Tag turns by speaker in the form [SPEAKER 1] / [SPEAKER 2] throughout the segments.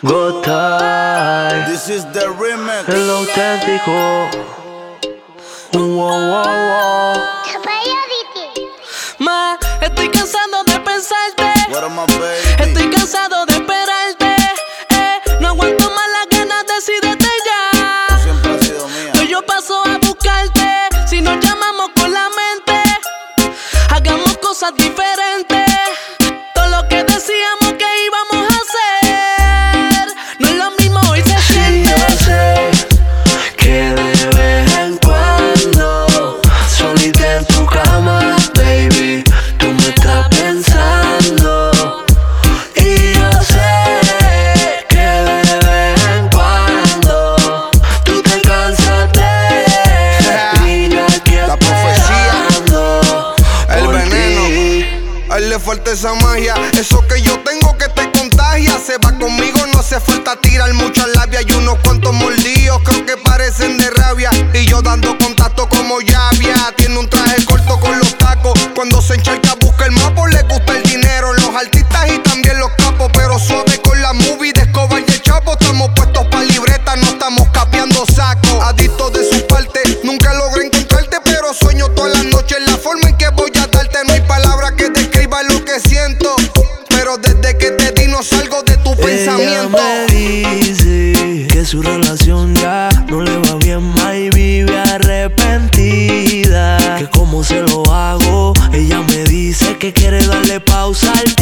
[SPEAKER 1] Good time.
[SPEAKER 2] This is the remix.
[SPEAKER 1] El auténtico. Wow.
[SPEAKER 3] Ma, estoy cansado de pensarte.
[SPEAKER 2] What am I, baby?
[SPEAKER 3] Estoy cansado de esperarte. No aguanto más las ganas, decídete ya.
[SPEAKER 2] Tú siempre has sido mía.
[SPEAKER 3] Hoy yo paso a buscarte. Si nos llamamos con la mente, hagamos cosas diferentes. Todo lo que decíamos que íbamos a hacer, no es lo mismo, hoy se siente.
[SPEAKER 1] Yo sé que de vez en cuando, solita en tu cama, baby, tú me estás pensando. Y yo sé que de vez en cuando tú te cansas de y yo aquí
[SPEAKER 4] La profecía,
[SPEAKER 1] esperando
[SPEAKER 4] el
[SPEAKER 1] por
[SPEAKER 4] veneno.
[SPEAKER 1] ti.
[SPEAKER 4] A él le falta esa magia, eso que yo tengo que te contagia. Se va conmigo, no hace falta tirar mucha labia. Y unos cuantos mordidos, creo que parecen de rabia. Y yo dando contacto como llavia. Tiene un traje corto con los tacos. Cuando se encharca busca el mapo, le gusta el dinero. Los artistas y también los capos. Pero suave con la movie de Escobar y el Chapo. Estamos puestos pa' libreta, no estamos capeando sacos. Adictos de su parte, nunca logré encontrarte. Pero sueño todas las noches la forma en que voy a darte. No hay palabra que describa lo que siento. Pero desde que te di no salgo de tu pensamiento.
[SPEAKER 1] Ella me dice que su relación ya no le va bien, ma, y vive arrepentida. Que cómo se lo hago, ella me dice que quiere darle pausa al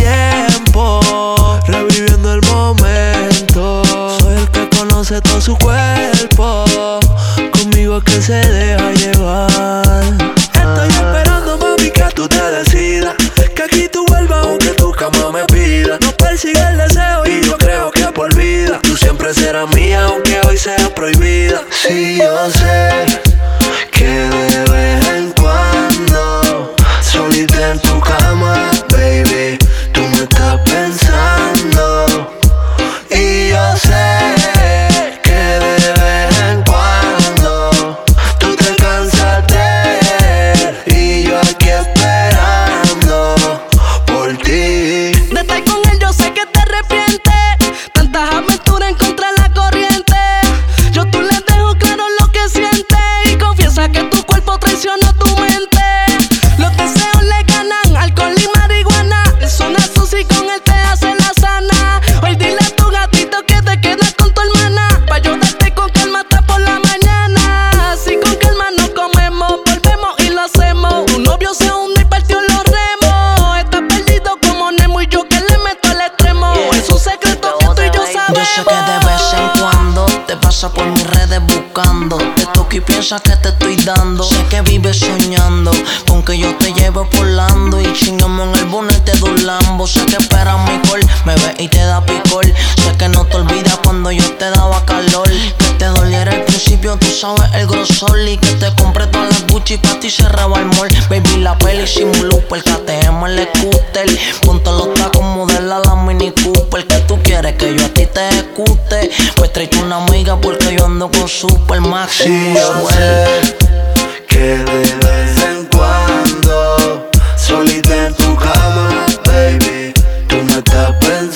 [SPEAKER 1] tiempo, reviviendo el momento. Soy el que conoce todo su cuerpo, conmigo es que se deja llevar. Estoy esperando, mami, que tú te decidas, que aquí tú vuelvas aunque tu cama me pida. No persigue el deseo y yo creo que por vida tú siempre serás mía aunque hoy sea prohibida. Sí, yo sé que de vez en cuando, solita en tu cama, baby, tú me estás pensando. Y yo sé que de vez en cuando tú te cansas de él y yo aquí esperando por ti.
[SPEAKER 3] De estar con él yo sé que te arrepientes. Tantas aventuras en contra de la corriente. Yo tú le dejo claro lo que sientes y confiesa que tu cuerpo traicionó tu mente. Los deseos le ganan alcohol y marihuana. Es una sushi con él te hace la sana. Hoy dile a tu gatito que te quedas con tu hermana, pa' yo darte con calma hasta por la mañana. Así con calma nos comemos, volvemos y lo hacemos. Tu novio se hunde y partió los remos. Estás perdido como Nemo y yo que le meto al extremo. Es un secreto que tú y yo sabemos.
[SPEAKER 5] Yo sé que de vez en cuando te pasa por mis redes buscando. Te toco y piensas que te estoy dando. Sé que vives soñando con que yo te lleve volando y chingamos en el bonete de un Lambo. Sé que esperas mi call, me ves y te da picor. Sé que no te olvidas cuando yo te daba calor. Que te doliera al principio, tú sabes el grosor. Y que te compré todas las Gucci pa' ti cerraba el mall. Baby, la peli sin blooper, KTM el scooter. Ponte los tacos, modela la Mini Cooper. Que tú quieres que yo a ti te ejecute, pues traigo una amiga porque yo ando con Super Maxi.
[SPEAKER 1] Sí, yo sé que de vez en cuando, solita en tu cama, baby, tú me estás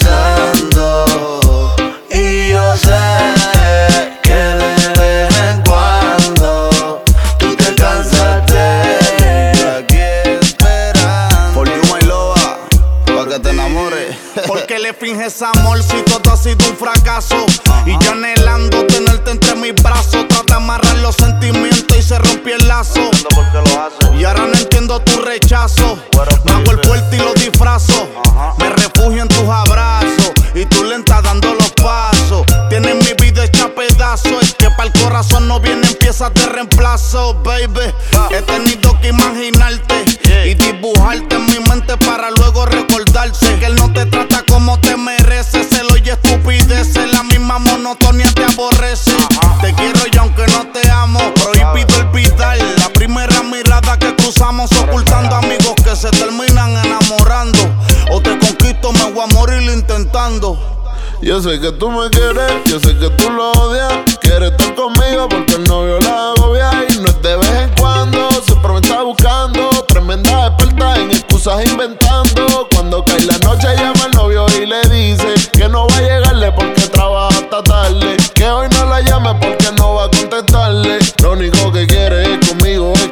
[SPEAKER 1] pensando. Y yo sé que de vez en cuando tú te cansas de
[SPEAKER 2] Aquí esperando. For you, my loba, pa' que te enamores.
[SPEAKER 4] Porque le finges amor si todo ha sido un fracaso. Y yo anhelando tenerte entre mis brazos. Trata de amarrar los sentimientos y se rompió el lazo.
[SPEAKER 2] ¿Por qué lo haces?
[SPEAKER 4] Y ahora no entiendo tu rechazo. Me hago el fuerte y lo disfrazo. Me refugio en tus abrazos y tú lenta dando los pasos. Tienes mi vida hecha pedazos. Es que para el corazón no vienen piezas de reemplazo, baby. He tenido que imaginarte y dibujarte en mi mente para luego recordarte que él no te trata como te mereces. Celo y estupideces, la misma monotonía te aborrece. Te quiero y aunque no te amo, prohibido olvidar la primera mirada que cruzamos, ocultando amigos que se terminan enamorando. O te conquisto, me voy a morir intentando.
[SPEAKER 6] Yo sé que tú me quieres, yo sé que tú lo odias. Quieres estar conmigo porque el novio la agobia. Y no es de vez en cuando, siempre me está buscando. Tremenda experta en excusas inventando. Cuando cae la noche llama al novio y le dice que no va a llegarle porque trabaja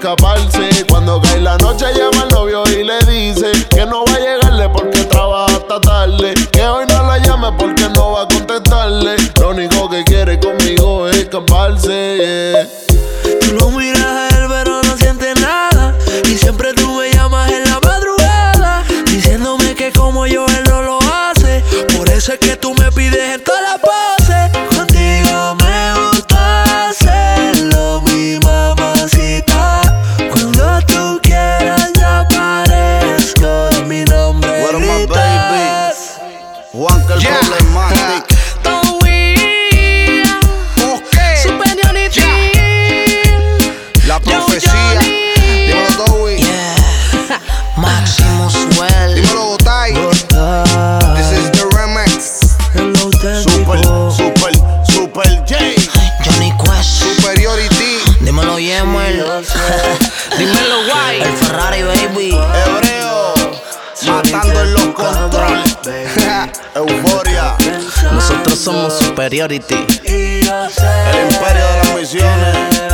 [SPEAKER 6] escaparse. Cuando cae la noche llama al novio y le dice que no va a llegarle porque trabaja hasta tarde, que hoy no la llame porque no va a contestarle. Lo único que quiere conmigo es escaparse,
[SPEAKER 1] Tú lo miras a él pero no sientes nada, y siempre tú me llamas en la madrugada diciéndome que como yo él no lo hace. Por eso es que tú me pides en todas las poses. Contigo me gusta hacerlo, mi mamacita. Cuando tú quieras yo aparezco, y mi nombre
[SPEAKER 2] Where my
[SPEAKER 1] gritas.
[SPEAKER 2] baby? Juan que el Problematic. La profecía. Dímelo, Toby.
[SPEAKER 5] Yeah. Máximo Swell.
[SPEAKER 2] Dímelo, Gotay. This is the remix. Super J.
[SPEAKER 5] Johnny Quest.
[SPEAKER 2] Superiority.
[SPEAKER 5] Dímelo, Yemuel.
[SPEAKER 3] Dímelo, guay.
[SPEAKER 5] El Ferrari, baby.
[SPEAKER 2] Hebreo. Matando en los controles. Euforia.
[SPEAKER 3] Nosotros somos Superiority.
[SPEAKER 2] El imperio de las misiones.